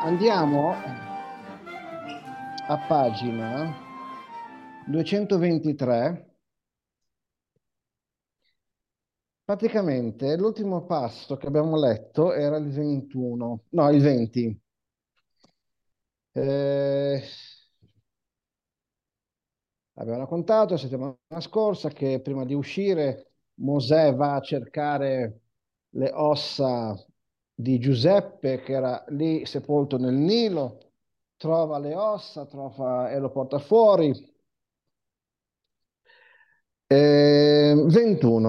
Andiamo a pagina 223. Praticamente l'ultimo passo che abbiamo letto era il 21, no, il 20. Eh, Abbiamo raccontato la settimana scorsa che prima di uscire Mosè va a cercare le ossa di Giuseppe che era lì sepolto nel Nilo, trova le ossa, e lo porta fuori. 21.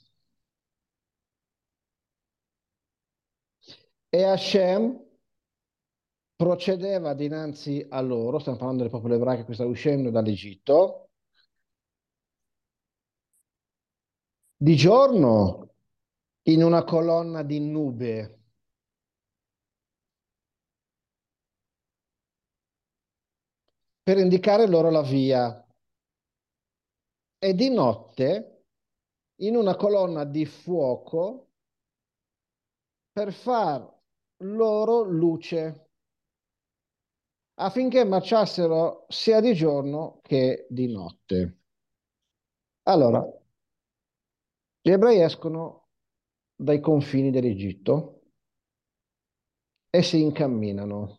E Hashem procedeva dinanzi a loro, stiamo parlando del popolo ebraico che sta uscendo dall'Egitto, di giorno in una colonna di nube per indicare loro la via e di notte in una colonna di fuoco per far loro luce affinché marciassero sia di giorno che di notte. Allora, gli ebrei escono dai confini dell'Egitto e si incamminano.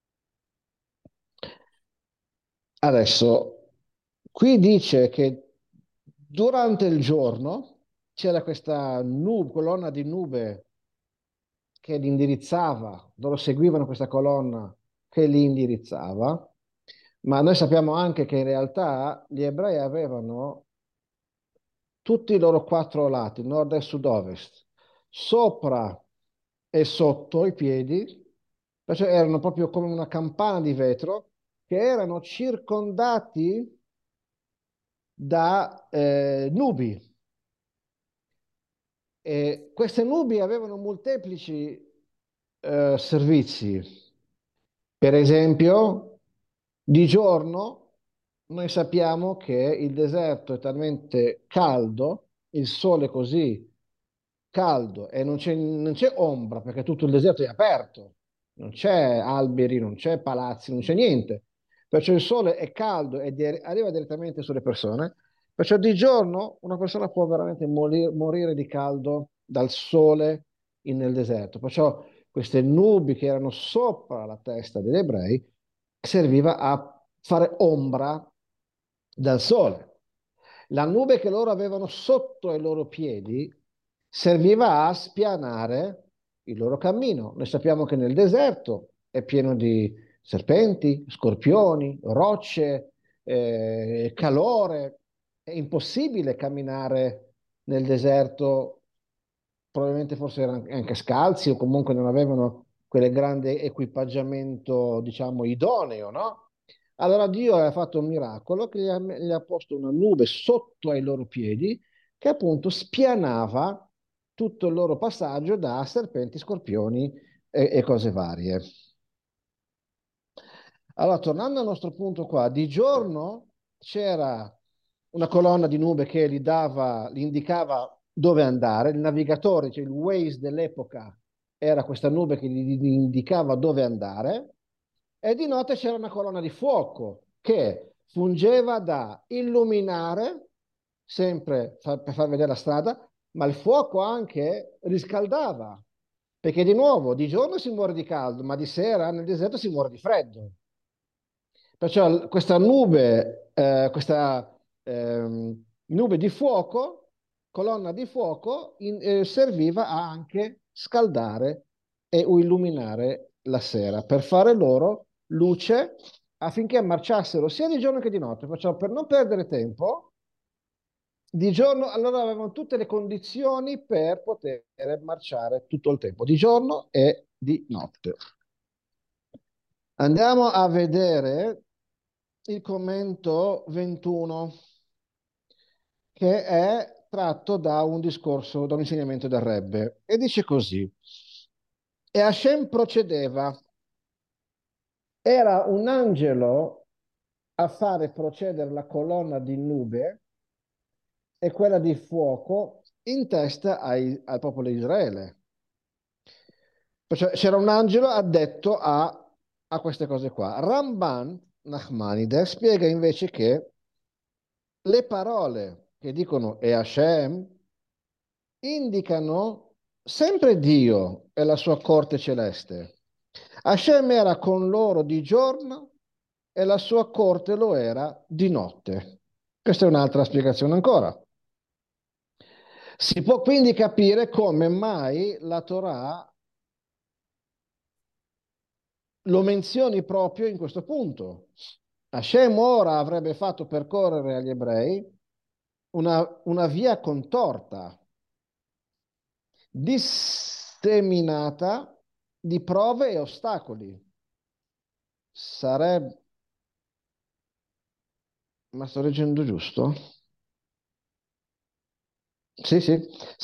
Adesso, qui dice che durante il giorno c'era questa colonna di nube che li indirizzava, loro seguivano questa colonna che li indirizzava, ma noi sappiamo anche che in realtà gli ebrei avevano tutti i loro quattro lati, nord, est, sud, ovest, sopra e sotto i piedi, perciò erano proprio come una campana di vetro, che erano circondati da nubi. E queste nubi avevano molteplici servizi. Per esempio, di giorno noi sappiamo che il deserto è talmente caldo, il sole è così caldo e non c'è ombra perché tutto il deserto è aperto, non c'è alberi, non c'è palazzi, non c'è niente. Perciò il sole è caldo e arriva direttamente sulle persone. Perciò di giorno una persona può veramente morire di caldo dal sole nel deserto. Perciò queste nubi che erano sopra la testa degli ebrei serviva a fare ombra dal sole. La nube che loro avevano sotto ai loro piedi serviva a spianare il loro cammino. Noi sappiamo che nel deserto è pieno di serpenti, scorpioni, rocce, calore. È impossibile camminare nel deserto, probabilmente forse erano anche scalzi o comunque non avevano quel grande equipaggiamento, diciamo, idoneo, no? Allora Dio ha fatto un miracolo che gli ha posto una nube sotto ai loro piedi che appunto spianava tutto il loro passaggio da serpenti, scorpioni e cose varie. Allora, tornando al nostro punto qua, di giorno c'era una colonna di nube che gli indicava dove andare, il navigatore, cioè il Waze dell'epoca, era questa nube che gli indicava dove andare, e di notte c'era una colonna di fuoco che fungeva da illuminare, sempre per far vedere la strada, ma il fuoco anche riscaldava, perché di nuovo di giorno si muore di caldo, ma di sera nel deserto si muore di freddo. Perciò questa nube di fuoco, colonna di fuoco, serviva a anche scaldare e o illuminare la sera per fare loro luce affinché marciassero sia di giorno che di notte. Perciò per non perdere tempo, di giorno allora avevano tutte le condizioni per poter marciare tutto il tempo, di giorno e di notte. Andiamo a vedere il commento 21, che è tratto da un discorso, da un insegnamento del Rebbe, e dice così: E Hashem procedeva, era un angelo a fare procedere la colonna di nube e quella di fuoco in testa al popolo di Israele. Perciò c'era un angelo addetto a a queste cose qua. Ramban Nachmanides spiega invece che le parole che dicono e Hashem indicano sempre Dio e la sua corte celeste. Hashem era con loro di giorno e la sua corte lo era di notte. Questa è un'altra spiegazione ancora. Si può quindi capire come mai la Torah lo menzioni proprio in questo punto. Hashem ora avrebbe fatto percorrere agli ebrei una via contorta, disseminata di prove e ostacoli. Sarebbe, ma sto leggendo giusto? Sì, sì.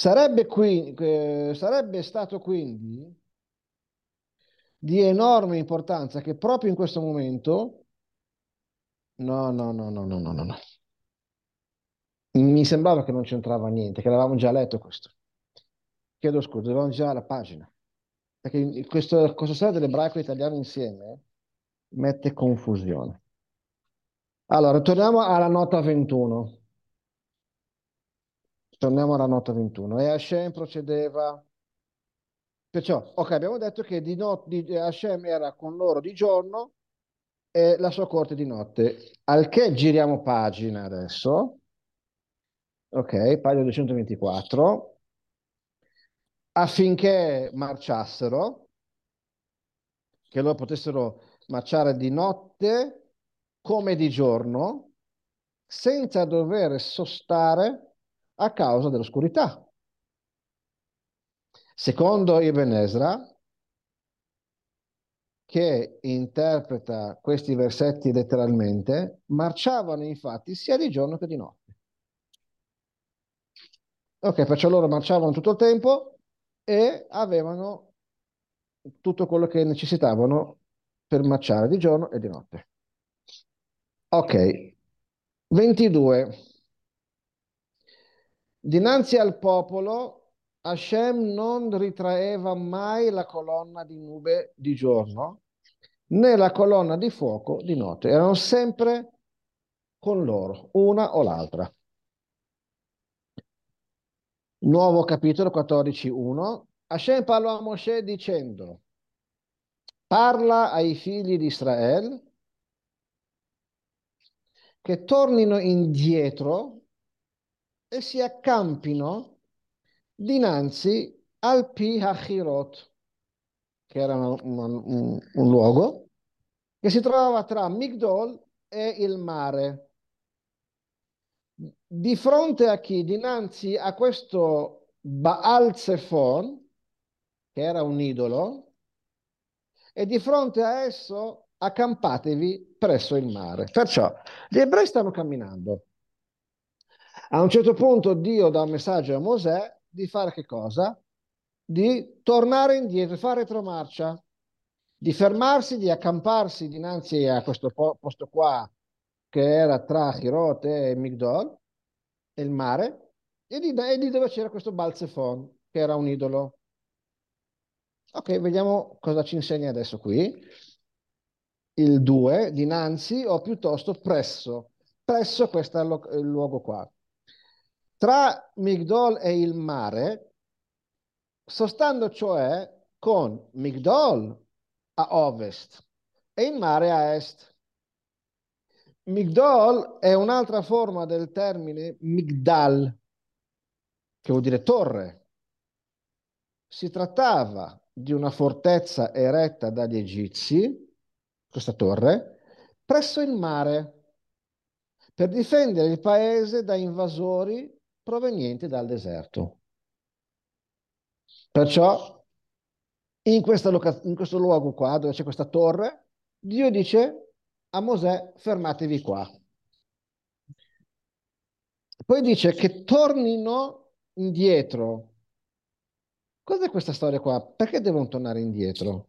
Sarebbe stato quindi di enorme importanza che proprio in questo momento, no, no, no, no, no, no, no, no. Mi sembrava che non c'entrava niente, che l'avevamo già letto questo. Chiedo scusa, avevamo già la pagina. Perché questo storia dell'ebraico e italiano insieme mette confusione. Allora, torniamo alla nota 21. Torniamo alla nota 21. E Hashem procedeva. Perciò, ok, abbiamo detto che Hashem era con loro di giorno e la sua corte di notte. Al che giriamo pagina adesso. Ok, pagina 224. Affinché marciassero, che loro potessero marciare di notte come di giorno, senza dover sostare a causa dell'oscurità. Secondo Ibn Ezra, che interpreta questi versetti letteralmente, marciavano infatti sia di giorno che di notte. Ok, perciò loro marciavano tutto il tempo e avevano tutto quello che necessitavano per marciare di giorno e di notte. Ok, 22. Dinanzi al popolo, Hashem non ritraeva mai la colonna di nube di giorno, né la colonna di fuoco di notte. Erano sempre con loro, una o l'altra. Nuovo capitolo 14:1. Hashem parlò a Mosè dicendo: parla ai figli di Israele che tornino indietro e si accampino dinanzi al Pi Hachirot, che era un luogo che si trovava tra Migdol e il mare. Di fronte a chi? Dinanzi a questo Baal Zephon, che era un idolo, e di fronte a esso accampatevi presso il mare. Perciò gli ebrei stanno camminando. A un certo punto Dio dà un messaggio a Mosè di fare che cosa? Di tornare indietro, fare retromarcia, di fermarsi, di accamparsi dinanzi a questo posto qua che era tra Hirot e Migdol, e il mare, e di dove c'era questo Balzefon, che era un idolo. Ok, vediamo cosa ci insegna adesso qui. Il 2, dinanzi o piuttosto presso. Presso questo è il luogo qua. Tra Migdol e il mare, sostando cioè con Migdol a ovest e il mare a est. Migdol è un'altra forma del termine Migdal, che vuol dire torre. Si trattava di una fortezza eretta dagli Egizi, questa torre, presso il mare, per difendere il paese da invasori provenienti dal deserto. Perciò, in questo luogo qua, dove c'è questa torre, Dio dice a Mosè, fermatevi qua. Poi dice che tornino indietro. Cos'è questa storia qua? Perché devono tornare indietro?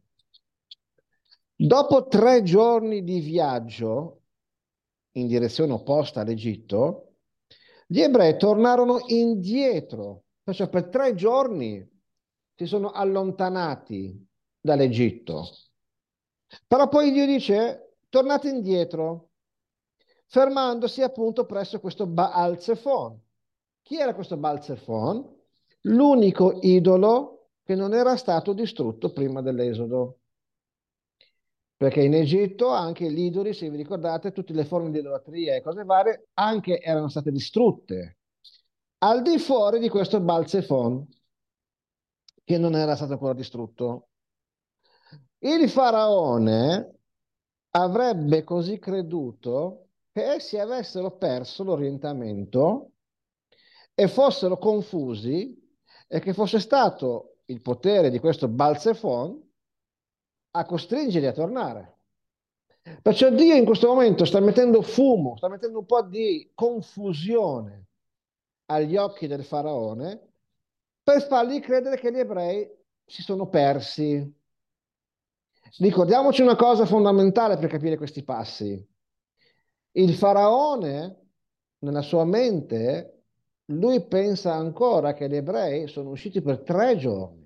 Dopo 3 giorni di viaggio in direzione opposta all'Egitto, gli ebrei tornarono indietro. Perciò per 3 giorni si sono allontanati dall'Egitto. Però poi Dio dice, tornate indietro, fermandosi appunto presso questo Baal Zefon. Chi era questo Baal Zefon? L'unico idolo che non era stato distrutto prima dell'Esodo. Perché in Egitto anche gli idoli, se vi ricordate, tutte le forme di idolatria e cose varie anche erano state distrutte. Al di fuori di questo Baal Zefon, che non era stato ancora distrutto. Il faraone avrebbe così creduto che essi avessero perso l'orientamento e fossero confusi e che fosse stato il potere di questo Balzefon a costringerli a tornare. Perciò Dio in questo momento sta mettendo fumo, sta mettendo un po' di confusione agli occhi del faraone per fargli credere che gli ebrei si sono persi. Ricordiamoci una cosa fondamentale per capire questi passi. Il faraone, nella sua mente, lui pensa ancora che gli ebrei sono usciti per 3 giorni.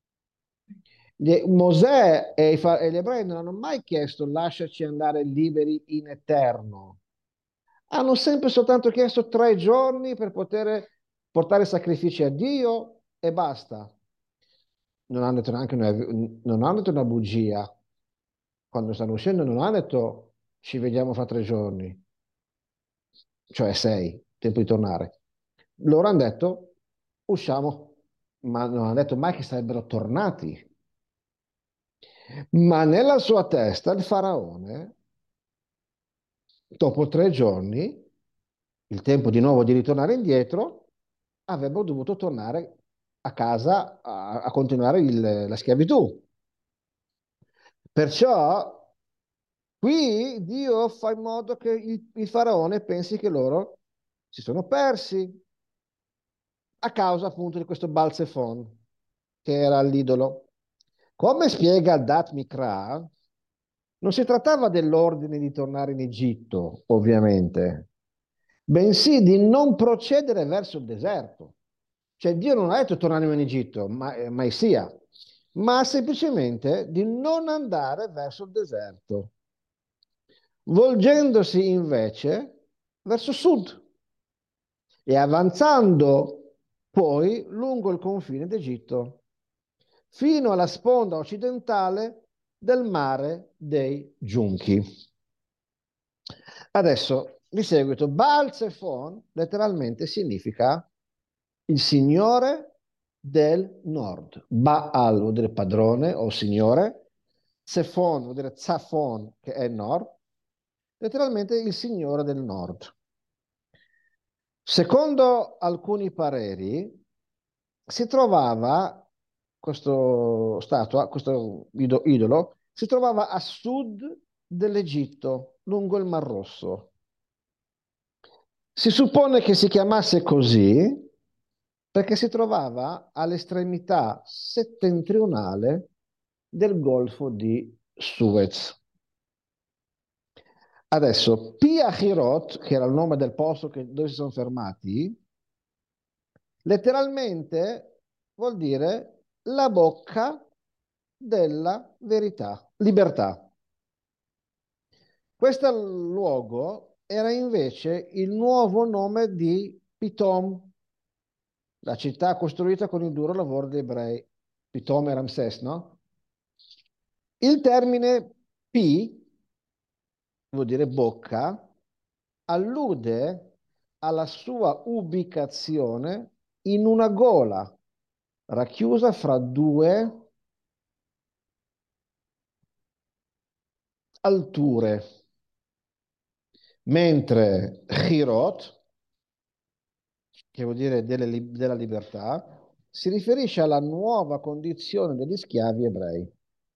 Mosè e gli ebrei non hanno mai chiesto lasciaci andare liberi in eterno. Hanno sempre soltanto chiesto 3 giorni per poter portare sacrifici a Dio e basta. Non hanno detto neanche non hanno detto una bugia. Quando stanno uscendo non hanno detto ci vediamo fra 3 giorni, cioè 6, tempo di tornare. Loro hanno detto usciamo, ma non hanno detto mai che sarebbero tornati. Ma nella sua testa il faraone, dopo 3 giorni, il tempo di nuovo di ritornare indietro, avrebbero dovuto tornare a casa a continuare la schiavitù. Perciò qui Dio fa in modo che il faraone pensi che loro si sono persi a causa appunto di questo Balzefon, che era l'idolo. Come spiega Dat Mikra, non si trattava dell'ordine di tornare in Egitto, ovviamente, bensì di non procedere verso il deserto. Cioè Dio non ha detto torniamo in Egitto, mai sia, ma semplicemente di non andare verso il deserto, volgendosi invece verso sud e avanzando poi lungo il confine d'Egitto, fino alla sponda occidentale del mare dei Giunchi. Adesso, di seguito, Baal Zephon letteralmente significa il Signore del Nord. Baal vuol dire padrone o signore, Zephon vuol dire Zafon, che è il nord, letteralmente il Signore del Nord. Secondo alcuni pareri, si trovava questo idolo, si trovava a sud dell'Egitto, lungo il Mar Rosso. Si suppone che si chiamasse così perché si trovava all'estremità settentrionale del Golfo di Suez. Adesso, Pia Hirot, che era il nome del posto dove si sono fermati, letteralmente vuol dire la bocca della verità, libertà. Questo luogo era invece il nuovo nome di Pitom, la città costruita con il duro lavoro degli ebrei. Pitom e Ramses, no? Il termine Pi, vuol dire bocca, allude alla sua ubicazione in una gola racchiusa fra due alture, mentre Hirot, che vuol dire della libertà, si riferisce alla nuova condizione degli schiavi ebrei.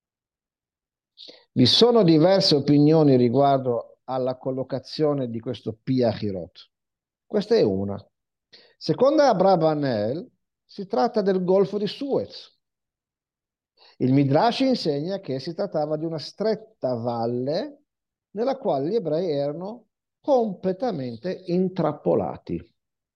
Vi sono diverse opinioni riguardo alla collocazione di questo Pia Hirot. Questa è una. Secondo Abravanel, si tratta del Golfo di Suez. Il Midrash insegna che si trattava di una stretta valle nella quale gli ebrei erano completamente intrappolati.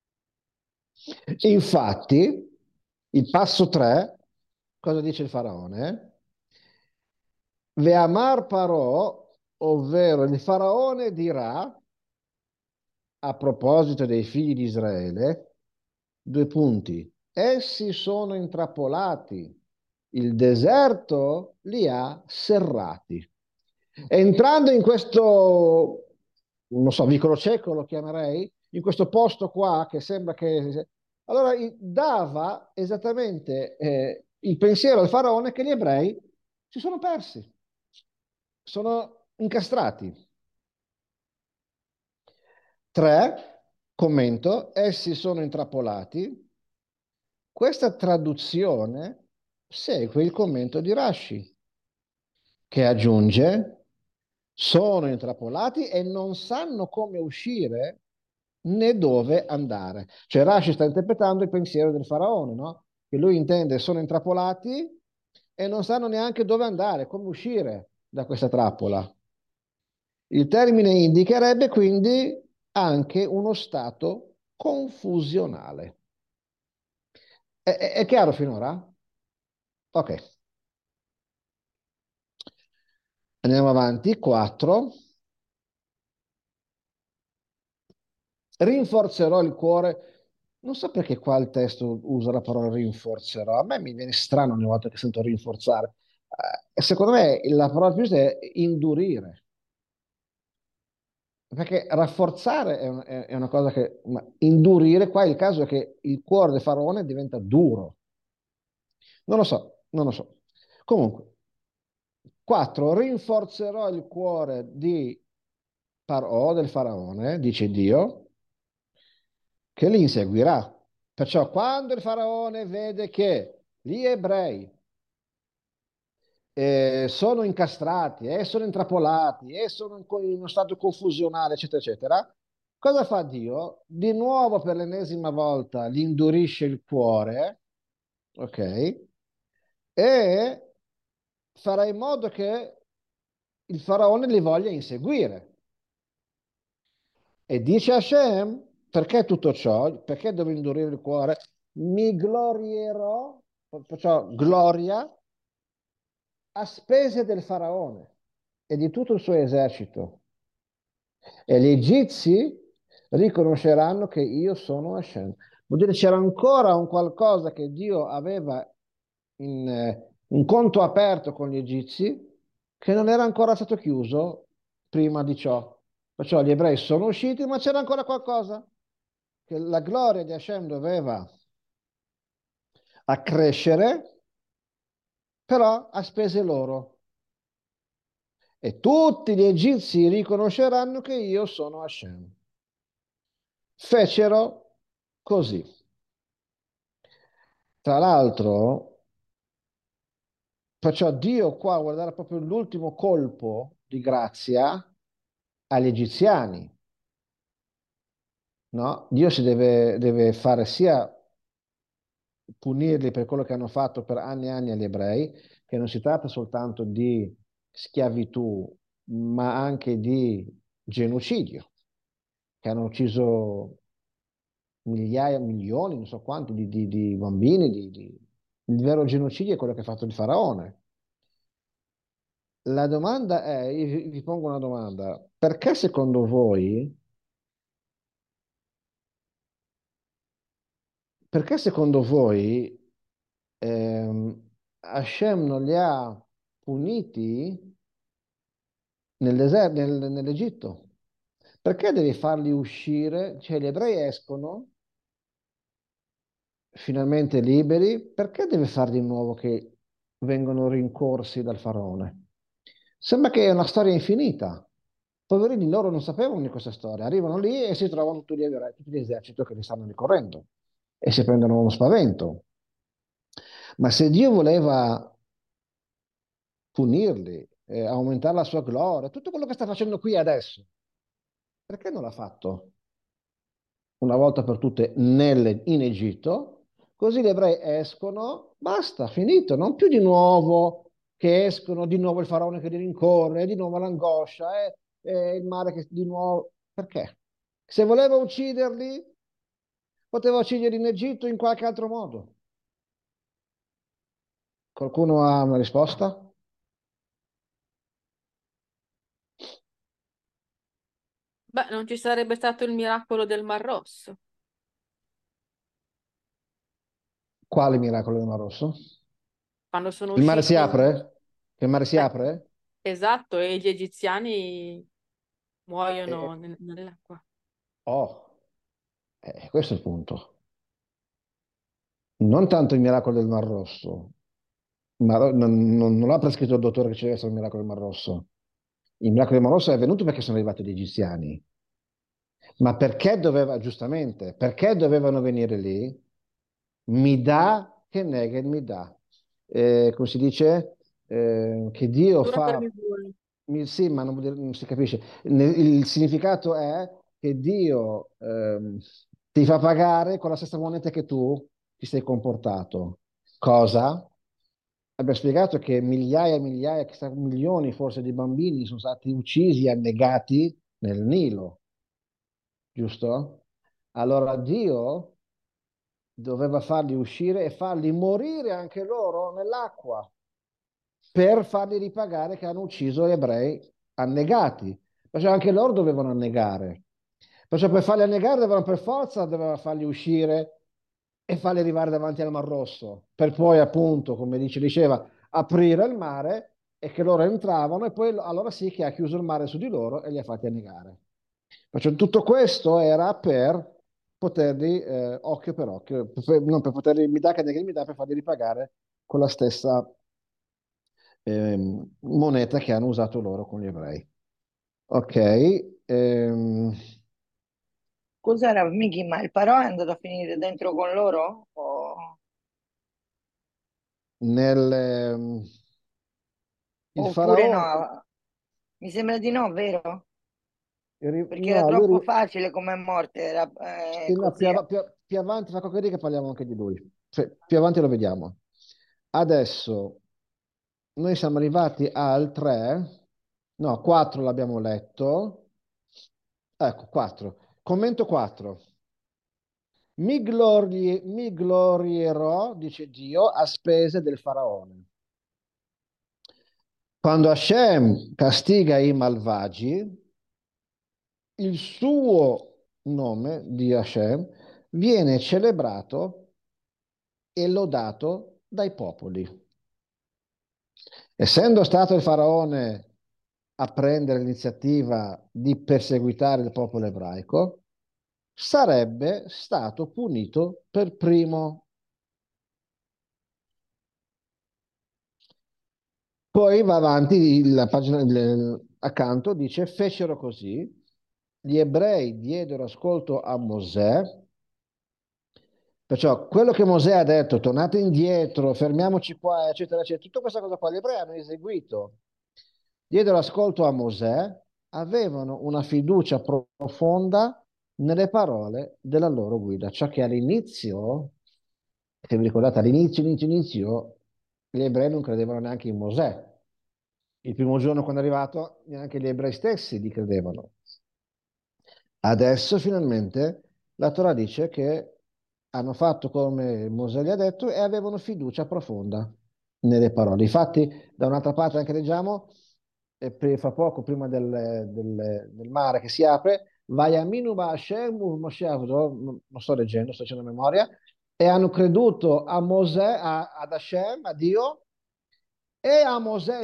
Infatti, il passo 3, cosa dice il faraone? Ve'amar Parò, ovvero il faraone dirà a proposito dei figli di Israele, due punti. Essi sono intrappolati, il deserto li ha serrati. Entrando in questo, non so, vicolo cieco lo chiamerei, in questo posto qua che sembra che... Allora dava esattamente il pensiero al faraone che gli ebrei si sono persi, sono incastrati. Tre, commento, essi sono intrappolati. Questa traduzione segue il commento di Rashi, che aggiunge, sono intrappolati e non sanno come uscire né dove andare. Cioè Rashi sta interpretando il pensiero del faraone, no? Che lui intende sono intrappolati e non sanno neanche dove andare, come uscire da questa trappola. Il termine indicherebbe quindi anche uno stato confusionale. È chiaro finora? Ok, andiamo avanti. 4. Rinforzerò il cuore. Non so perché qua il testo usa la parola rinforzerò. A me mi viene strano ogni volta che sento rinforzare. Secondo me la parola più giusta è indurire. Perché rafforzare è una cosa che... Ma indurire, qua il caso è che il cuore del faraone diventa duro. Non lo so, non lo so. Comunque, 4. Rinforzerò il cuore di Parò, del faraone, dice Dio, che li inseguirà. Perciò quando il faraone vede che gli ebrei sono incastrati, sono intrappolati, sono in uno stato confusionale, eccetera, eccetera, cosa fa Dio? Di nuovo per l'ennesima volta gli indurisce il cuore, ok? E farà in modo che il faraone li voglia inseguire. E dice Hashem, perché tutto ciò? Perché devo indurire il cuore? Mi glorierò, perciò gloria, a spese del faraone e di tutto il suo esercito. E gli egizi riconosceranno che io sono Hashem. Vuol dire c'era ancora un qualcosa che Dio aveva in un conto aperto con gli egizi che non era ancora stato chiuso prima di ciò. Perciò gli ebrei sono usciti, ma c'era ancora qualcosa che la gloria di Hashem doveva accrescere, però a spese loro. E tutti gli egizi riconosceranno che io sono Hashem. Fecero così. Tra l'altro, perciò Dio qua vuole dare proprio l'ultimo colpo di grazia agli egiziani, no? Dio deve fare sia punirli per quello che hanno fatto per anni e anni agli ebrei, che non si tratta soltanto di schiavitù, ma anche di genocidio, che hanno ucciso migliaia, milioni, non so quanti, di bambini. Il vero genocidio è quello che ha fatto il faraone. La domanda è, io vi pongo una domanda, perché secondo voi Hashem non li ha puniti nell'Egitto? Perché devi farli uscire? Cioè gli ebrei escono finalmente liberi, perché deve fare di nuovo che vengono rincorsi dal faraone? Sembra che è una storia infinita. Poverini, loro non sapevano di questa storia. Arrivano lì e si trovano tutti gli eserciti che li stanno ricorrendo e si prendono uno spavento. Ma se Dio voleva punirli, aumentare la sua gloria, tutto quello che sta facendo qui adesso, perché non l'ha fatto una volta per tutte in Egitto? Così gli ebrei escono, basta, finito, non più di nuovo che escono, di nuovo il faraone che li rincorre, di nuovo l'angoscia, il mare che di nuovo... Perché? Se voleva ucciderli, poteva ucciderli in Egitto in qualche altro modo. Qualcuno ha una risposta? non ci sarebbe stato il miracolo del Mar Rosso, Quale miracolo del Mar Rosso? quando sono Il mare si usciti, apre? Che il mare si eh, apre? esatto, e gli egiziani Eh, muoiono nell'acqua. oh, questo è il punto. Non tanto il miracolo del Mar Rosso, ma non l'ha prescritto il dottore che ci deve essere il miracolo del Mar Rosso. Il miracolo del Mar Rosso è avvenuto perché sono arrivati gli egiziani. Ma perché doveva, giustamente, perché dovevano venire lì? Mi dà che nega il mi dà. Come si dice? Che Dio Misura per fa, misura. sì, ma non si capisce. Il significato è che Dio ti fa pagare con la stessa moneta che tu ti sei comportato. Cosa? Abbiamo spiegato che migliaia e migliaia, chissà, milioni forse di bambini sono stati uccisi e annegati nel Nilo, giusto? Allora Dio doveva farli uscire e farli morire anche loro nell'acqua per farli ripagare che hanno ucciso gli ebrei annegati. Perciò anche loro dovevano annegare. Perciò per farli annegare dovevano per forza doveva farli uscire e farli arrivare davanti al Mar Rosso, per poi appunto, come diceva, aprire il mare e che loro entravano e poi allora sì che ha chiuso il mare su di loro e li ha fatti annegare. Perciò tutto questo era per poterli, occhio per occhio, non per poterli, mi dà che mi dà per farli ripagare con la stessa moneta che hanno usato loro con gli ebrei. Ok, Cos'era, Miki? Ma il Parò è andato a finire dentro con loro? nel, il Oppure faraone, no? Mi sembra di no, vero? Perché era no, troppo facile come morte, era sì, no, così. più avanti, fa qualche che parliamo anche di lui. Cioè, più avanti lo vediamo. Adesso noi siamo arrivati al 3, no, 4 l'abbiamo letto. Ecco, 4. Commento 4. Mi glorierò, dice Dio, a spese del faraone. Quando Hashem castiga i malvagi, il suo nome di Hashem viene celebrato e lodato dai popoli. Essendo stato il faraone a prendere l'iniziativa di perseguitare il popolo ebraico, sarebbe stato punito per primo. Poi va avanti, la pagina accanto dice, fecero così, gli ebrei diedero ascolto a Mosè, perciò quello che Mosè ha detto, tornate indietro, fermiamoci qua, eccetera, eccetera, tutta questa cosa qua gli ebrei hanno eseguito, diedero ascolto a Mosè, avevano una fiducia profonda nelle parole della loro guida, ciò che all'inizio, se vi ricordate, all'inizio, gli ebrei non credevano neanche in Mosè. Il primo giorno quando è arrivato, neanche gli ebrei stessi gli credevano. Adesso finalmente la Torah dice che hanno fatto come Mosè gli ha detto e avevano fiducia profonda nelle parole. Infatti, da un'altra parte anche leggiamo, fra poco, prima del mare che si apre, Vayaminu Hashem Moshe Avdo, non sto leggendo, sto facendo memoria, e hanno creduto a Mosè, ad Hashem, a Dio, e a Mosè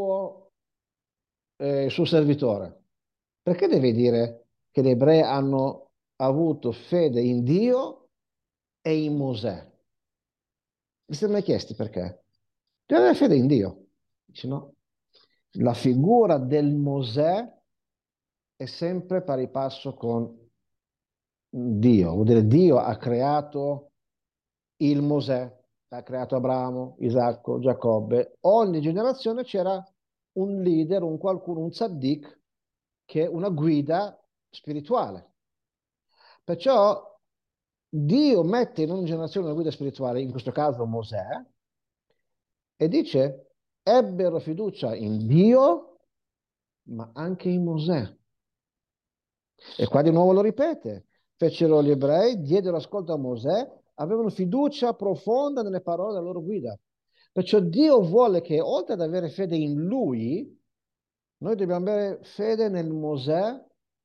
il suo servitore. Perché deve dire che gli ebrei hanno avuto fede in Dio e in Mosè? Vi siete mai chiesti perché? Deve avere fede in Dio. Dice no. La figura del Mosè è sempre pari passo con Dio. Vuol dire Dio ha creato il Mosè, ha creato Abramo, Isacco, Giacobbe. Ogni generazione c'era un leader, un qualcuno, un tzaddik, che è una guida spirituale. Perciò Dio mette in ogni generazione una guida spirituale, in questo caso Mosè, e dice, ebbero fiducia in Dio, ma anche in Mosè. E qua di nuovo lo ripete, fecero gli ebrei, diedero ascolto a Mosè, avevano fiducia profonda nelle parole della loro guida. Perciò Dio vuole che oltre ad avere fede in Lui, noi dobbiamo avere fede nel Mosè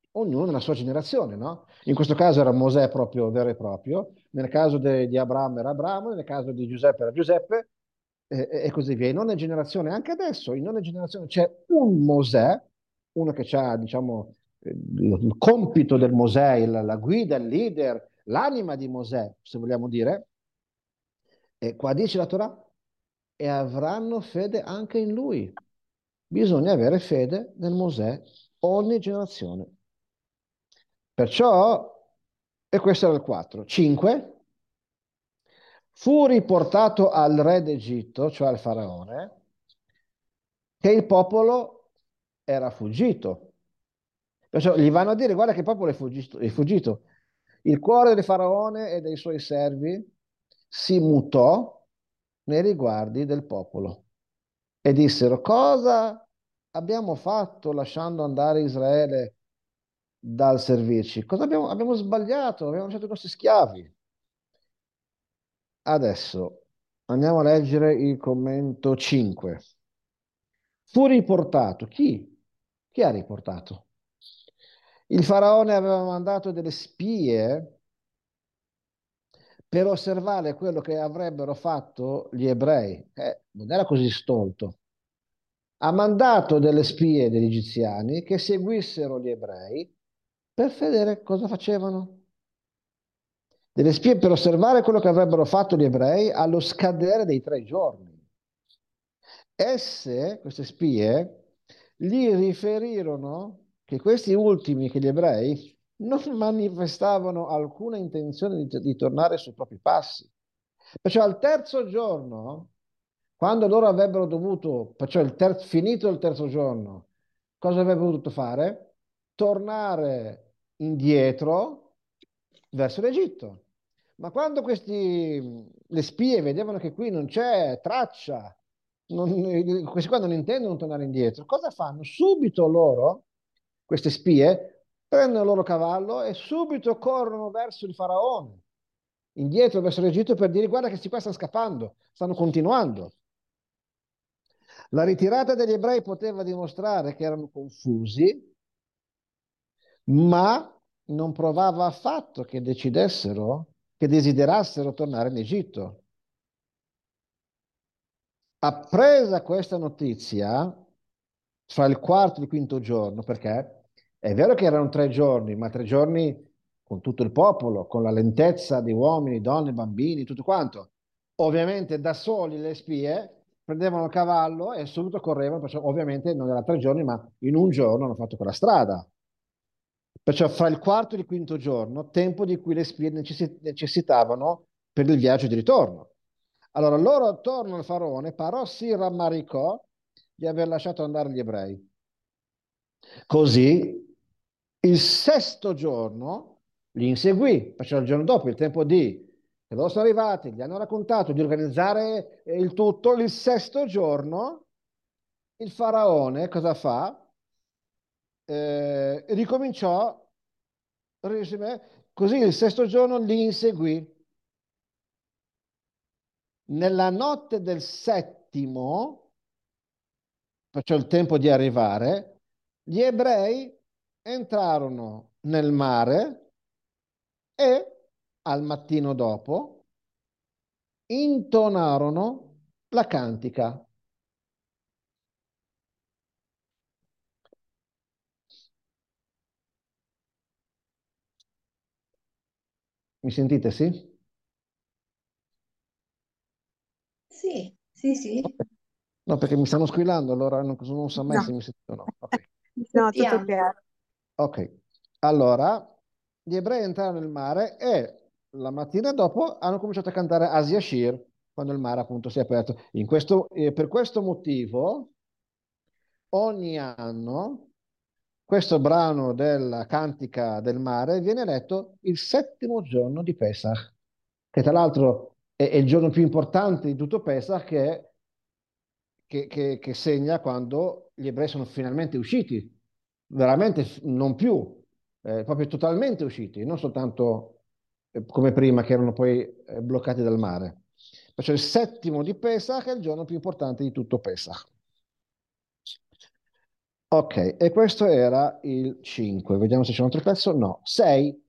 ognuno nella sua generazione, no? In questo caso era Mosè proprio vero e proprio, nel caso di Abramo era Abramo, nel caso di Giuseppe era Giuseppe, e così via. In ogni generazione, anche adesso, in ogni generazione c'è un Mosè, uno che ha, diciamo, il compito del Mosè, la guida, il leader, l'anima di Mosè, se vogliamo dire. E qua dice la Torah, e avranno fede anche in lui. Bisogna avere fede nel Mosè ogni generazione. Perciò, e questo era il 4. 5. Fu riportato al re d'Egitto, cioè al faraone, che il popolo era fuggito. Perciò gli vanno a dire, guarda che il popolo è fuggito, è fuggito. Il cuore del faraone e dei suoi servi si mutò nei riguardi del popolo e dissero, cosa abbiamo fatto lasciando andare Israele dal servirci? Cosa abbiamo sbagliato? Abbiamo lasciato i nostri schiavi. Adesso andiamo a leggere il commento 5. Fu riportato. Chi? Chi ha riportato? Il faraone aveva mandato delle spie per osservare quello che avrebbero fatto gli ebrei. Non era così stolto. Ha mandato delle spie degli egiziani che seguissero gli ebrei per vedere cosa facevano. Delle spie per osservare quello che avrebbero fatto gli ebrei allo scadere dei 3 giorni. Esse, queste spie, gli riferirono che questi ultimi, che gli ebrei, non manifestavano alcuna intenzione di tornare sui propri passi. Perciò al terzo giorno, quando loro avrebbero dovuto, perciò finito il terzo giorno, cosa avrebbero dovuto fare? Tornare indietro verso l'Egitto. Ma quando le spie vedevano che qui non c'è traccia, questi qua non intendono tornare indietro, cosa fanno? Subito loro, queste spie, prendono il loro cavallo e subito corrono verso il faraone, indietro verso l'Egitto per dire guarda che questi qua stanno scappando, stanno continuando. La ritirata degli ebrei poteva dimostrare che erano confusi, ma non provava affatto che desiderassero tornare in Egitto. Appresa questa notizia, fra il quarto e il quinto giorno, perché è vero che erano 3 giorni, ma 3 giorni con tutto il popolo, con la lentezza di uomini, donne, bambini, tutto quanto. Ovviamente da soli le spie prendevano il cavallo e subito correvano, perciò ovviamente non era 3 giorni, ma in un giorno hanno fatto quella strada. Perciò fra il quarto e il quinto giorno, tempo di cui le spie necessitavano per il viaggio di ritorno. Allora loro attorno al faraone, però si rammaricò di aver lasciato andare gli ebrei. Così il sesto giorno li inseguì, perciò il giorno dopo, il tempo che loro sono arrivati, gli hanno raccontato di organizzare il tutto, il sesto giorno il faraone cosa fa? Ricominciò, così il sesto giorno li inseguì. Nella notte del settimo, perciò il tempo di arrivare, gli ebrei entrarono nel mare e al mattino dopo intonarono la cantica. Mi sentite, sì? Sì, sì, sì. No, perché mi stanno squillando, allora non so mai No, se mi sentite o no. Ok. no, tutto Sentiamo. chiaro. Ok, allora gli ebrei entrarono nel mare e la mattina dopo hanno cominciato a cantare Asia Shir quando il mare appunto si è aperto. Per questo motivo ogni anno questo brano della Cantica del Mare viene letto il settimo giorno di Pesach, che tra l'altro è il giorno più importante di tutto Pesach che segna quando gli ebrei sono finalmente usciti, veramente non più, proprio totalmente usciti, non soltanto come prima che erano poi bloccati dal mare. Perciò il settimo di Pesach è il giorno più importante di tutto Pesach. Ok, e questo era il 5. Vediamo se c'è un altro pezzo. No, 6.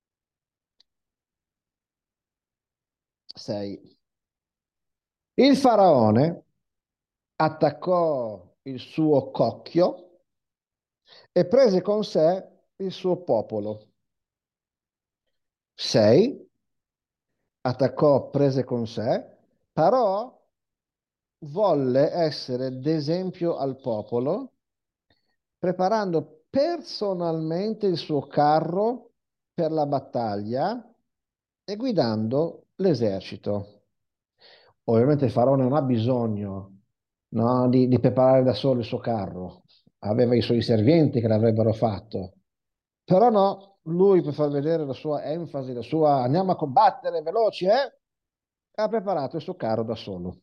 6. Il faraone attaccò il suo cocchio e prese con sé il suo popolo. 6. Attaccò, prese con sé, però volle essere d'esempio al popolo, preparando personalmente il suo carro per la battaglia e guidando l'esercito. Ovviamente il faraone non ha bisogno, no, di preparare da solo il suo carro, aveva i suoi servienti che l'avrebbero fatto, però no, lui per far vedere la sua enfasi, la sua andiamo a combattere veloci, ha preparato il suo carro da solo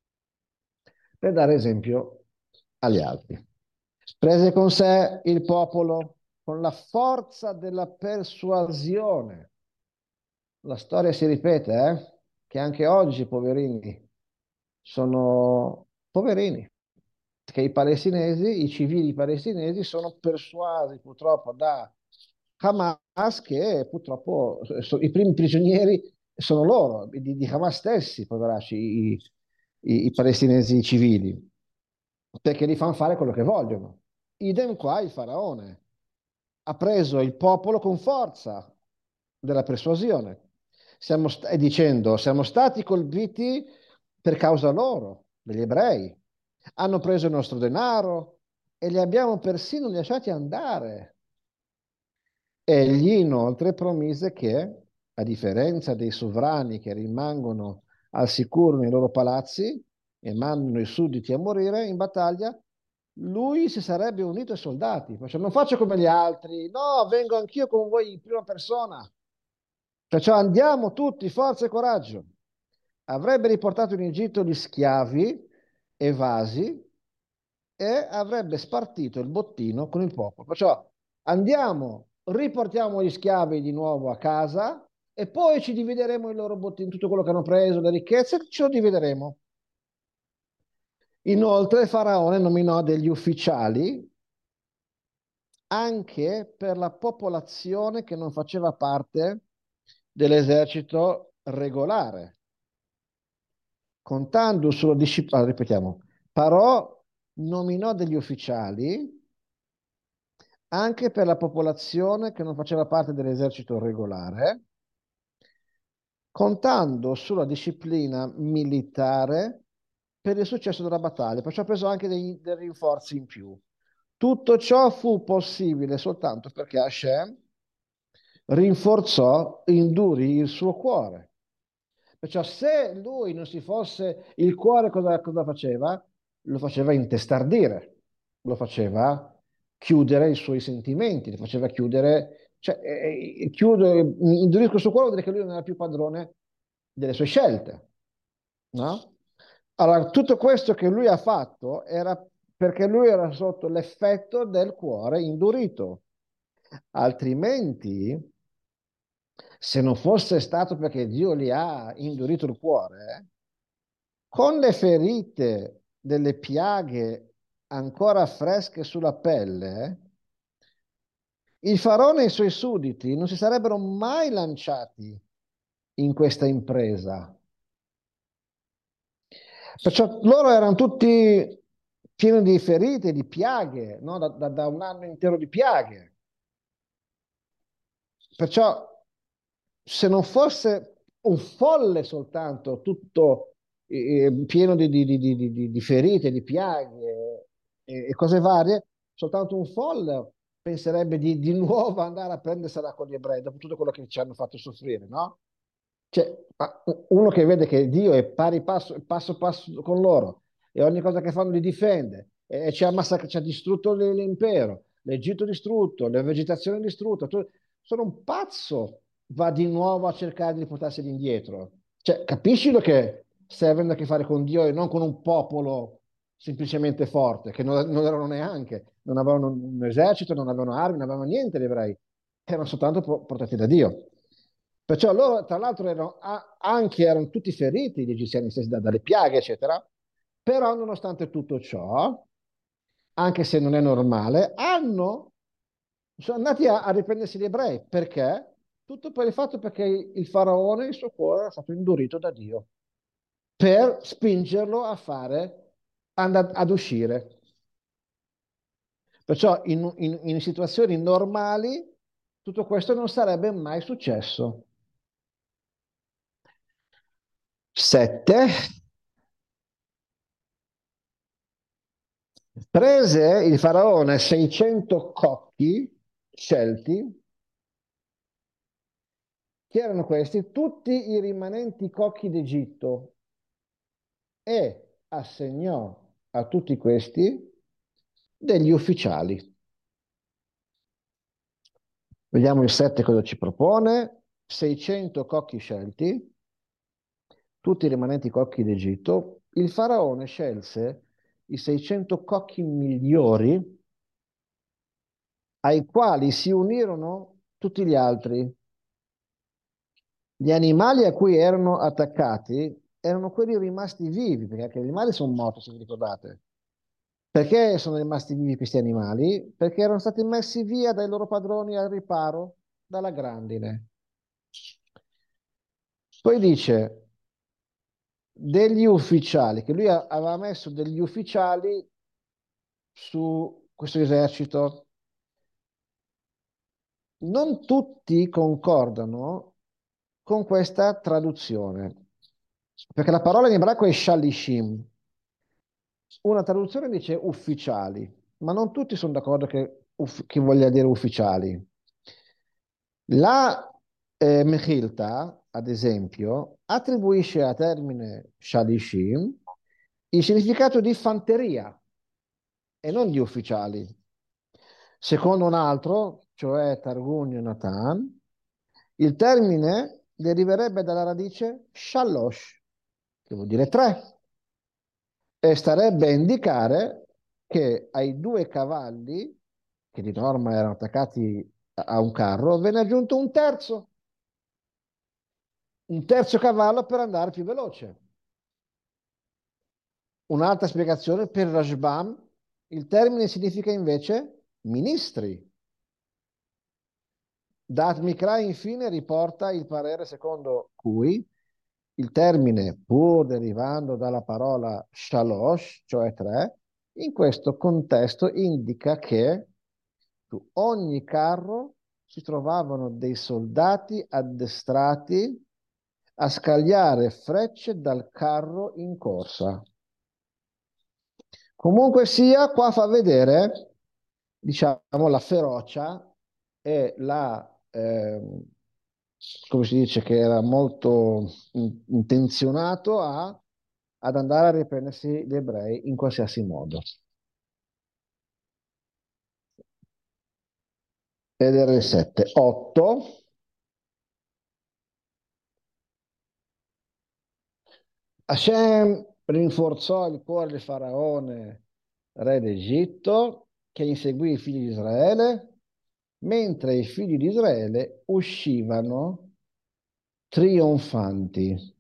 per dare esempio agli altri. Prese con sé il popolo con la forza della persuasione. La storia si ripete, che anche oggi i poverini sono poverini, che i palestinesi, i civili palestinesi sono persuasi purtroppo da Hamas che purtroppo i primi prigionieri sono loro, di Hamas stessi, poveracci, i palestinesi civili, perché li fanno fare quello che vogliono. Idem qua il faraone ha preso il popolo con forza della persuasione. E dicendo, siamo stati colpiti per causa loro, degli ebrei. Hanno preso il nostro denaro e li abbiamo persino lasciati andare. Egli inoltre promise che, a differenza dei sovrani che rimangono al sicuro nei loro palazzi e mandano i sudditi a morire in battaglia, lui si sarebbe unito ai soldati. Cioè, non faccio come gli altri, no, vengo anch'io con voi in prima persona. Perciò andiamo tutti, forza e coraggio. Avrebbe riportato in Egitto gli schiavi evasi e avrebbe spartito il bottino con il popolo. Perciò andiamo, riportiamo gli schiavi di nuovo a casa e poi ci divideremo il loro bottino, tutto quello che hanno preso, le ricchezze, ce lo divideremo. Inoltre il faraone nominò degli ufficiali anche per la popolazione che non faceva parte dell'esercito regolare, contando sulla disciplina, ripetiamo, Parò nominò degli ufficiali anche per la popolazione che non faceva parte dell'esercito regolare, contando sulla disciplina militare per il successo della battaglia, perciò ha preso anche dei rinforzi in più. Tutto ciò fu possibile soltanto perché Hashem rinforzò, indurì il suo cuore. Perciò se lui non si fosse, il cuore cosa faceva? Lo faceva intestardire, lo faceva chiudere i suoi sentimenti, lo faceva chiudere, cioè indurisco il suo cuore vuol dire che lui non era più padrone delle sue scelte, no? Allora, tutto questo che lui ha fatto era perché lui era sotto l'effetto del cuore indurito. Altrimenti, se non fosse stato perché Dio gli ha indurito il cuore, con le ferite delle piaghe ancora fresche sulla pelle, il faraone e i suoi sudditi non si sarebbero mai lanciati in questa impresa. Perciò loro erano tutti pieni di ferite, di piaghe, no? Da un anno intero di piaghe. Perciò, se non fosse un folle soltanto, tutto pieno di ferite, di piaghe e cose varie, soltanto un folle penserebbe di nuovo andare a prendersela con gli ebrei, dopo tutto quello che ci hanno fatto soffrire, no? Cioè, uno che vede che Dio è pari passo passo con loro e ogni cosa che fanno li difende e ci ha distrutto l'impero, l'Egitto distrutto, la vegetazione distrutta. Sono un pazzo, va di nuovo a cercare di portarseli indietro. Cioè, capisci lo che stai avendo a che fare con Dio e non con un popolo semplicemente forte, che non erano neanche, non avevano un esercito, non avevano armi, non avevano niente gli ebrei, erano soltanto portati da Dio. Perciò loro, tra l'altro, erano tutti feriti, gli egiziani stessi, dalle piaghe, eccetera, però nonostante tutto ciò, anche se non è normale, sono andati a riprendersi gli ebrei. Perché? Tutto per il fatto perché il faraone, il suo cuore, era stato indurito da Dio per spingerlo a ad uscire. Perciò in situazioni normali tutto questo non sarebbe mai successo. 7. Prese il faraone 600 cocchi scelti, che erano questi, tutti i rimanenti cocchi d'Egitto, e assegnò a tutti questi degli ufficiali. Vediamo il 7 cosa ci propone. 600 cocchi scelti, tutti i rimanenti cocchi d'Egitto. Il faraone scelse i 600 cocchi migliori, ai quali si unirono tutti gli altri. Gli animali a cui erano attaccati erano quelli rimasti vivi, perché anche gli animali sono morti, se vi ricordate. Perché sono rimasti vivi questi animali? Perché erano stati messi via dai loro padroni al riparo dalla grandine. Poi dice degli ufficiali, che lui aveva messo degli ufficiali su questo esercito. Non tutti concordano con questa traduzione, perché la parola in ebraico è shalishim. Una traduzione dice ufficiali, ma non tutti sono d'accordo che voglia dire ufficiali. La Mechilta, ad esempio, attribuisce a termine shalishim il significato di fanteria e non di ufficiali. Secondo un altro, cioè Targum Yonatan, il termine deriverebbe dalla radice shalosh, che vuol dire tre, e starebbe a indicare che ai due cavalli, che di norma erano attaccati a un carro, venne aggiunto un terzo cavallo per andare più veloce. Un'altra spiegazione per Rashbam, il termine significa invece ministri. Dat Mikra infine riporta il parere secondo cui il termine, pur derivando dalla parola shalosh, cioè tre, in questo contesto indica che su ogni carro si trovavano dei soldati addestrati a scagliare frecce dal carro in corsa. Comunque sia, qua fa vedere, diciamo, la ferocia e come si dice, che era molto intenzionato ad andare a riprendersi gli ebrei in qualsiasi modo. Ed era il 7. 8. Hashem rinforzò il cuore di Faraone, re d'Egitto, che inseguì i figli di Israele, mentre i figli di Israele uscivano trionfanti.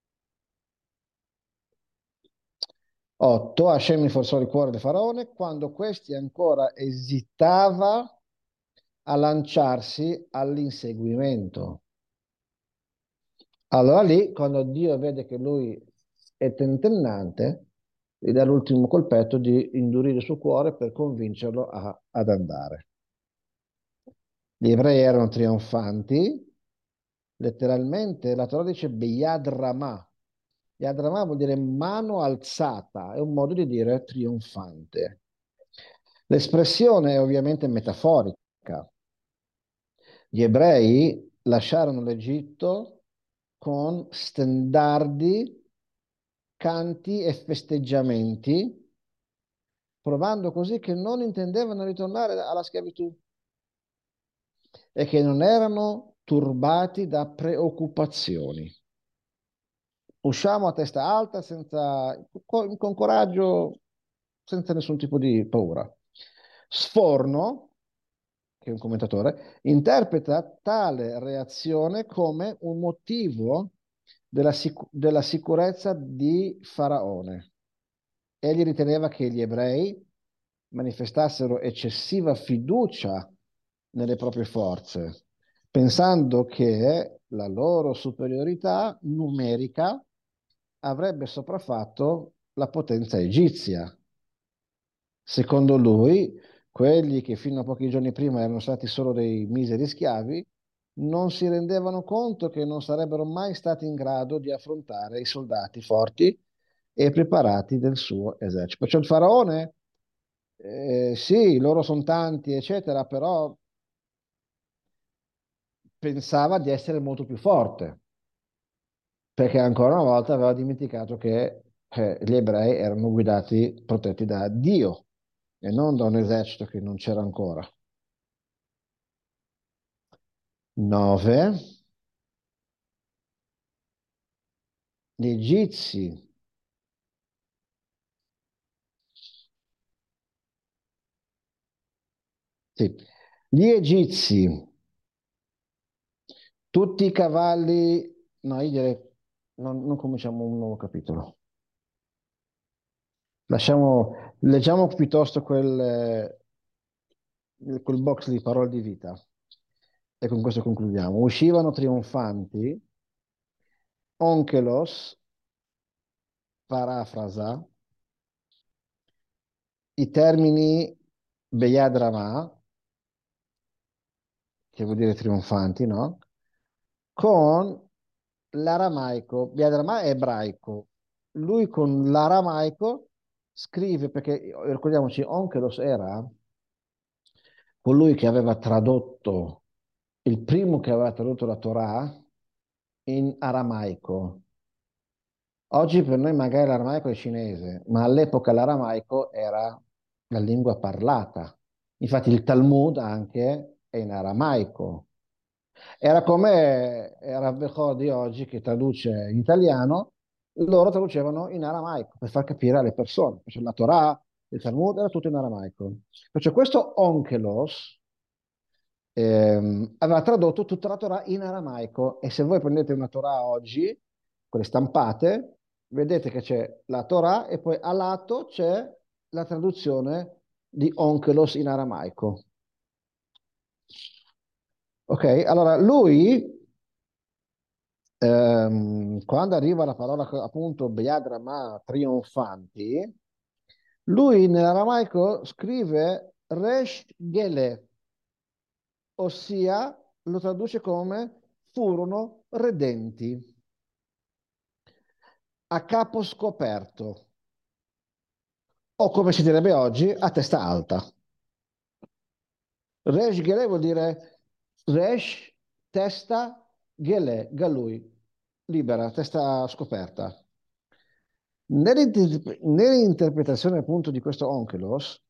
8. Hashem rinforzò il cuore di Faraone quando questi ancora esitava a lanciarsi all'inseguimento. Allora lì, quando Dio vede che lui è tentennante, gli dà l'ultimo colpetto di indurire il suo cuore per convincerlo ad andare. Gli ebrei erano trionfanti, letteralmente la Torah dice Beyad Ramah. Yad Ramah vuol dire mano alzata, è un modo di dire trionfante. L'espressione è ovviamente metaforica. Gli ebrei lasciarono l'Egitto con stendardi, canti e festeggiamenti, provando così che non intendevano ritornare alla schiavitù e che non erano turbati da preoccupazioni. Usciamo a testa alta, con coraggio, senza nessun tipo di paura. Sforno, che è un commentatore, interpreta tale reazione come un motivo della sicurezza di Faraone. Egli riteneva che gli ebrei manifestassero eccessiva fiducia nelle proprie forze, pensando che la loro superiorità numerica avrebbe sopraffatto la potenza egizia. Secondo lui, quelli che fino a pochi giorni prima erano stati solo dei miseri schiavi, non si rendevano conto che non sarebbero mai stati in grado di affrontare i soldati forti e preparati del suo esercito. Perciò il faraone, sì, loro sono tanti, eccetera, però pensava di essere molto più forte, perché ancora una volta aveva dimenticato che gli ebrei erano guidati, protetti da Dio e non da un esercito che non c'era ancora. 9. Gli egizi, sì, gli egizi, tutti i cavalli, no, io direi, non cominciamo un nuovo capitolo. Leggiamo piuttosto quel box di parole di vita. E con questo concludiamo. Uscivano trionfanti, onkelos, parafrasa, i termini Beyadrama, che vuol dire trionfanti, no? Con l'aramaico. Beyadrama è ebraico. Lui con l'aramaico scrive, perché ricordiamoci, onkelos era colui che aveva tradotto, il primo che aveva tradotto la Torah in aramaico. Oggi per noi magari l'aramaico è cinese, ma all'epoca l'aramaico era la lingua parlata. Infatti il Talmud anche è in aramaico. Era come Rav Bechor di oggi che traduce in italiano, loro traducevano in aramaico per far capire alle persone. Perciò la Torah, il Talmud era tutto in aramaico. Perciò questo Onkelos aveva tradotto tutta la Torah in aramaico e se voi prendete una Torah oggi, quelle stampate, vedete che c'è la Torah e poi a lato c'è la traduzione di Onkelos in aramaico. Ok, allora lui, quando arriva la parola appunto Beyadrama trionfanti, lui nell'aramaico scrive Resh Gele, ossia lo traduce come furono redenti, a capo scoperto, o come si direbbe oggi, a testa alta. Resh Gele vuol dire Resh, testa, Gele, Galui, libera, testa scoperta. Nell'interpretazione appunto di questo Onkelos,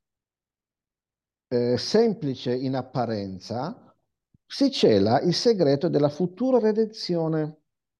semplice in apparenza, si cela il segreto della futura redenzione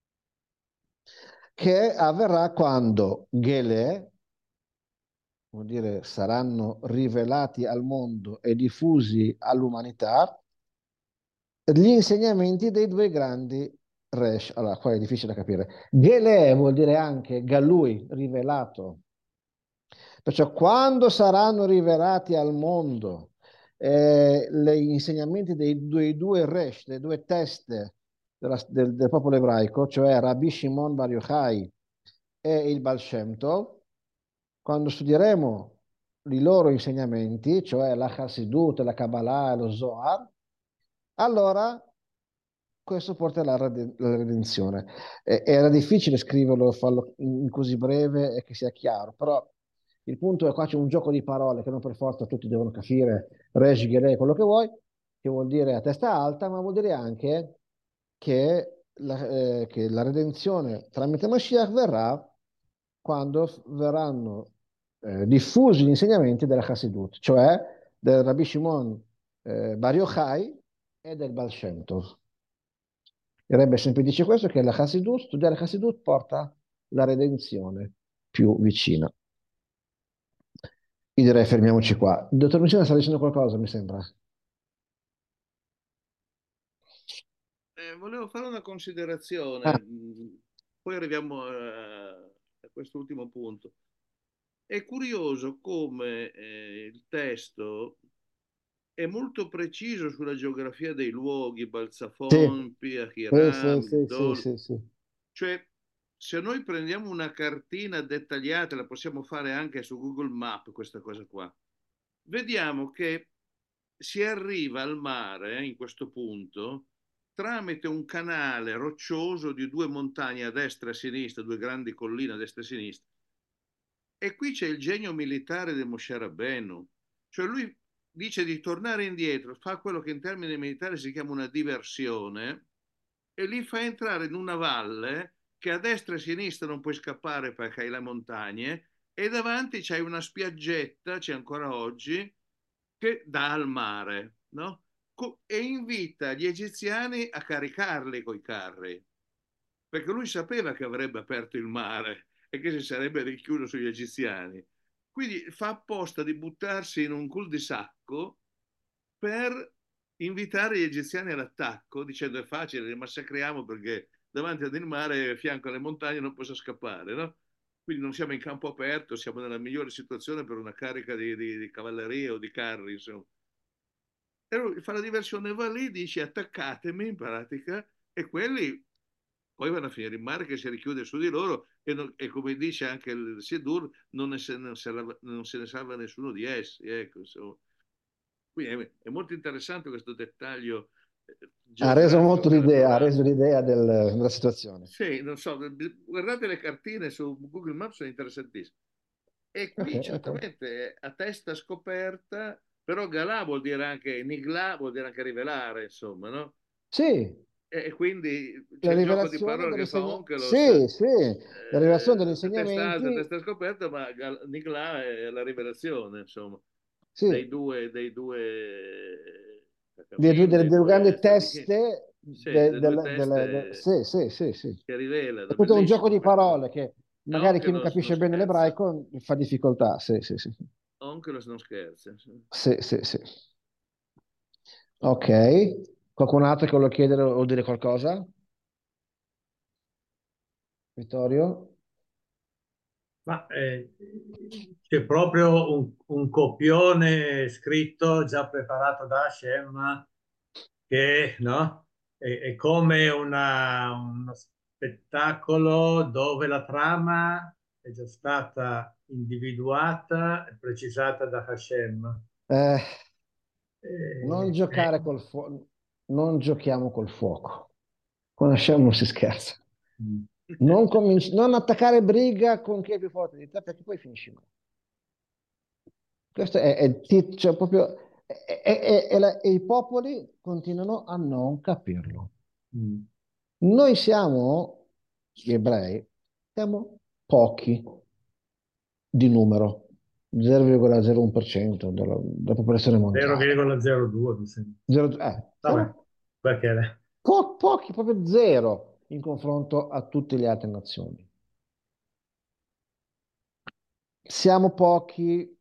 che avverrà quando Gele, vuol dire saranno rivelati al mondo e diffusi all'umanità, gli insegnamenti dei due grandi Resh. Allora, qua è difficile da capire. Gele vuol dire anche Galui, rivelato. Perciò quando saranno rivelati al mondo gli insegnamenti dei due Resh, delle due teste del popolo ebraico, cioè Rabbi Shimon Bar Yochai e il Baal Shem Tov, quando studieremo i loro insegnamenti, cioè la Chassidut, la Kabbalah e lo Zohar, allora questo porterà alla redenzione. Era difficile scriverlo, farlo in così breve e che sia chiaro, però il punto è qua c'è un gioco di parole che non per forza tutti devono capire, Resh, Gere, quello che vuol dire a testa alta, ma vuol dire anche che la redenzione tramite Mashiach verrà quando verranno diffusi gli insegnamenti della Chassidut, cioè del Rabbi Shimon Bar Yochai e del Baal Shem Tov. Il Rebbe sempre dice questo, che la Chassidut, studiare Chassidut porta la redenzione più vicina. Io direi fermiamoci qua. Il dottor Micina sta dicendo qualcosa, mi sembra. Volevo fare una Ah, considerazione, poi arriviamo a quest'ultimo punto. è curioso come il testo è molto preciso sulla geografia dei luoghi, Sì, Balsafon, sì, sì, Hiram, sì, sì, Migdol. sì, sì. Cioè, se noi prendiamo una cartina dettagliata, la possiamo fare anche su Google Map, questa cosa qua, vediamo che si arriva al mare in questo punto tramite un canale roccioso di due montagne a destra e a sinistra, due grandi colline a destra e a sinistra. E qui c'è il genio militare di Moshe Rabbenu. Cioè lui dice di tornare indietro, fa quello che in termini militari si chiama una diversione e li fa entrare in una valle che a destra e a sinistra non puoi scappare perché hai le montagne e davanti c'hai una spiaggetta, c'è ancora oggi, che dà al mare, no? E invita gli egiziani a caricarli coi carri, perché lui sapeva che avrebbe aperto il mare e che si sarebbe richiuso sugli egiziani. Quindi fa apposta di buttarsi in un cul-de-sac per invitare gli egiziani all'attacco, dicendo è facile, li massacriamo perché davanti ad il mare, a fianco alle montagne, non posso scappare, no? Quindi non siamo in campo aperto, siamo nella migliore situazione per una carica di cavalleria o di carri, insomma. E lui fa la diversione, va lì, dice attaccatemi in pratica, e quelli poi vanno a finire in mare che si richiude su di loro e come dice anche il Sidur, non se ne salva nessuno di essi. Ecco, insomma. Quindi è molto interessante questo dettaglio Ha reso molto geografico e l'idea, ha naturale. reso l'idea della situazione. Sì, non so, guardate le cartine su Google Maps, sono interessantissime. E Ok, qui ok. certamente a testa scoperta, però Galà vuol dire anche Nigla, vuol dire anche rivelare, insomma, no? Sì, E quindi c'è la il gioco di rivelazione parole che fa dell'insegnamento. Onkelos, Sì, sì, la rivelazione degli a insegnamenti. testa scoperta, ma Nigla è la rivelazione, insomma, Sì, dei due Chachamim, delle dei due grandi due tzaddikim, teste. sì, delle due teste Sì, sì, sì, sì. che rivelano, È tutto un gioco bellissimo di questo. parole che E magari chi non Onkelos non capisce bene scherza, l'ebraico fa difficoltà. Sì, sì, sì. Onkelos non scherza. Sì. Sì, sì, sì. Ok. Qualcun altro che vuole chiedere o dire qualcosa? Vittorio? Ma c'è proprio un copione scritto già preparato da Hashem che no? È come uno spettacolo dove la trama è già stata individuata e precisata da Hashem. Eh, non Eh, eh, giocare col fuoco, non giochiamo col fuoco. Con Hashem non si scherza. mm, Non attaccare briga con chi è più forte di te, perché poi finisci male. Questo è il cioè proprio, e i popoli continuano a non capirlo. mm. Noi siamo, gli ebrei, siamo pochi di numero, 0,01% della popolazione mondiale. 0,02 mi sembra. Vabbè, Siamo perché pochi, proprio zero in confronto a tutte le altre nazioni. Siamo pochi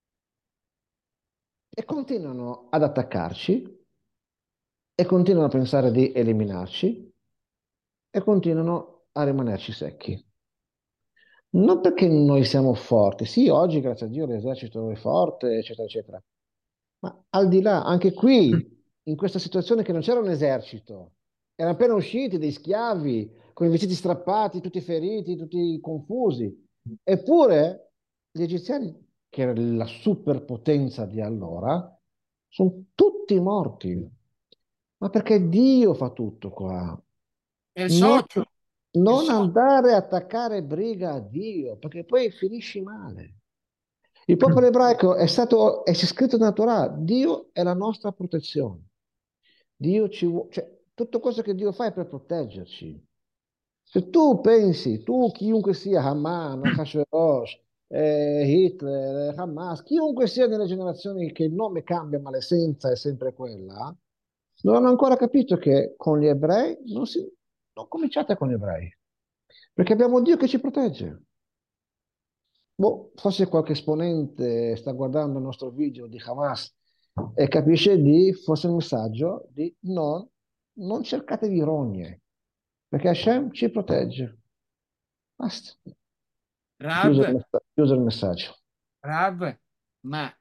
e continuano ad attaccarci e continuano a pensare di eliminarci e continuano a rimanerci secchi. Non perché noi siamo forti, sì, oggi grazie a Dio l'esercito è forte, eccetera, eccetera, ma al di là, anche qui, in questa situazione che non c'era un esercito, erano appena usciti dei schiavi, con i vestiti strappati, tutti feriti, tutti confusi, eppure gli egiziani, che era la superpotenza di allora, sono tutti morti. Ma perché Dio fa tutto qua? È il Non, socio, il non socio. andare a attaccare briga a Dio, perché poi finisci male. Il popolo ebraico c'è scritto nella Torah, Dio è la nostra protezione. Dio cioè, tutto questo che Dio fa è per proteggerci. Se tu pensi, tu chiunque sia, Haman, Ahashverosh, Hitler, Hamas, chiunque sia nelle generazioni che il nome cambia ma l'essenza è sempre quella, non hanno ancora capito che con gli ebrei non cominciate con gli ebrei, perché abbiamo Dio che ci protegge. Boh, forse qualche esponente sta guardando il nostro video di Hamas e capisce forse il messaggio di non cercate di rogne, perché Hashem ci protegge. Basta. Rab, Chiuso il messaggio. Rav, ma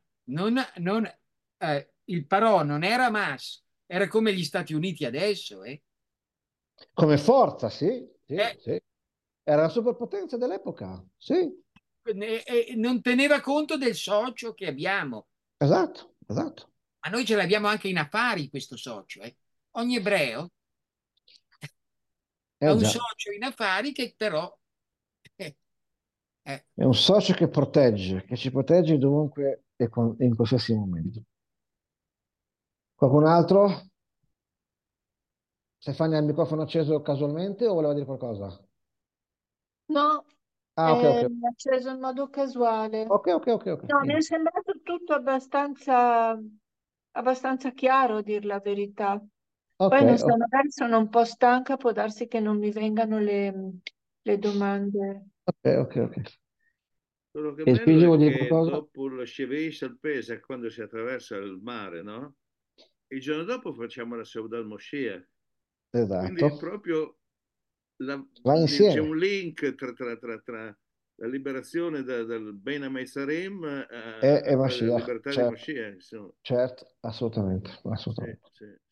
il Parò non era Hamas, era come gli Stati Uniti adesso, eh? Come forza, sì, sì, Eh, sì. Era la superpotenza dell'epoca, sì, non teneva conto del socio che abbiamo, esatto, esatto. ma noi ce l'abbiamo anche in affari questo socio, eh? Ogni ebreo ha un Già, socio in affari che però eh, eh, è un socio che ci protegge dovunque e in qualsiasi momento. Qualcun altro? Stefania ha il microfono acceso casualmente o voleva dire qualcosa? No, Ah, ok, ok. è acceso in modo casuale. Ok, ok, ok, ok. No, mi è Niente. sembrato tutto abbastanza chiaro, a dir la verità. Ok, Poi non so, ok, magari sono un po' stanca, può darsi che non mi vengano le domande. ok, ok, ok. Quello che è E il bello figlio è vuol dire che qualcosa? dopo lo Sheveis al Pesach, quando si attraversa il mare, no? Il giorno dopo facciamo la Seudat Moshiach. Quindi è Esatto. proprio Va c'è insieme. un link tra la liberazione dal Bein HaMetzarim E alla Mashiach, libertà di certo, Moshiach. Insomma. certo, assolutamente, Sì, assolutamente. sì.